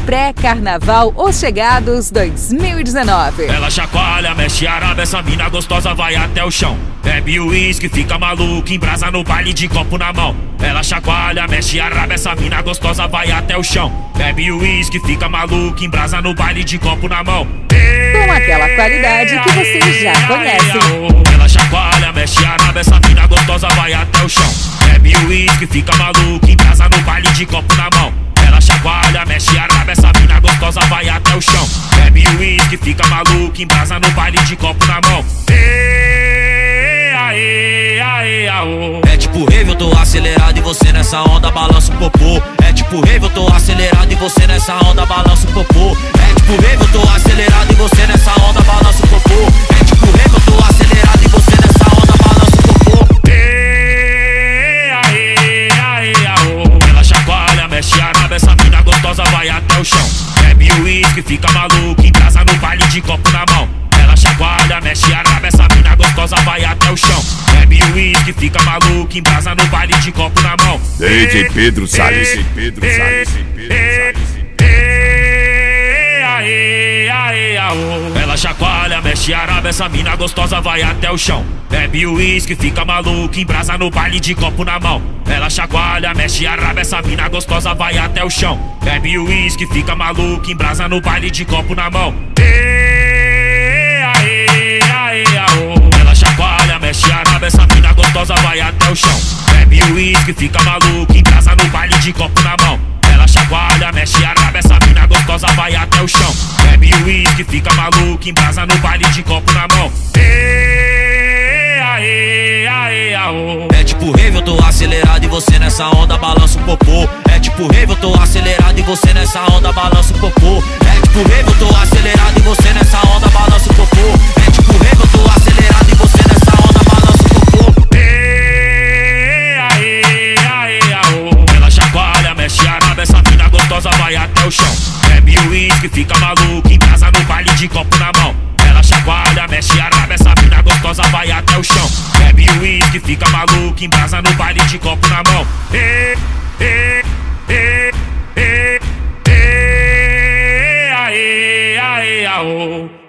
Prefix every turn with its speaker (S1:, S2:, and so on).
S1: pré-carnaval Os Chegados 2019.
S2: Ela chacoalha, mexe a raba, essa mina gostosa vai até o chão. Bebe o uísque, fica maluca, embrasa no baile de copo na mão. Ela chacoalha, mexe a raba, essa mina gostosa vai até o chão. Bebe o uísque, fica maluca, embrasa no baile de copo na mão.
S1: Com aquela qualidade que vocês já conhecem.
S2: Ela chacoalha, mexe a raba, essa mina gostosa vai até o chão. Bebe o uísque, fica maluca, embrasa no baile de copo na mão. Ela chacoalha, mexe a raba, essa mina gostosa vai até o chão. Bebe o uísque, fica maluca, embrasa no baile de copo na mão.
S3: É tipo rave, eu tô acelerado e você nessa onda balança o popô. É tipo rave, eu tô acelerado e você nessa onda balança o popô. É tipo rave, eu tô acelerado e você nessa onda balança o popô. É tipo rave, eu tô acelerado e você nessa onda balança o popô.
S2: Ela chacoalha, mexe a raba, essa mina gostosa vai até o chão. Bebe o uísque, fica maluca, embrasa no baile de copo na mão. Ela chacoalha, mexe a raba, essa mina gostosa vai até o chão. Bebe o uísque, fica maluca, embrasa no baile de copo na mão.
S4: DJ Pedro Salles, Pedro Salles, Pedro Salles.
S2: Ela chacoalha, mexe a raba, essa mina gostosa vai até o chão. Bebe o uísque, fica maluca, embrasa no baile de copo na mão. Ela chacoalha, mexe a raba, essa mina gostosa vai até o chão. Bebe o uísque, fica maluca, embrasa no baile de copo na mão. Ela chacoalha, mexe a raba, essa mina gostosa vai até o chão. Bebe o uísque, fica maluca, embrasa no baile de copo na mão. Ela chacoalha, mexe a raba, essa mina gostosa vai até o chão. Bebe o uísque, fica maluca, embrasa no baile de copo na mão.
S3: É tipo rave, eu tô acelerado e você nessa onda balança o popô. É tipo rave, eu tô acelerado e você nessa onda balança o popô. É tipo rave, eu tô acelerado e você nessa onda balança o popô. É tipo rave, eu tô acelerado e você nessa onda balança o popô.
S2: Ela chacoalha, mexe a raba, essa mina gostosa vai até o chão. Bebe o uísque, fica maluca, embrasa no baile de copo na mão. Ela chacoalha, mexe a raba, essa mina gostosa vai até o chão. Bebe o uísque, fica maluca, embrasa no baile de copo na mão. Aê, aê, aê, aô.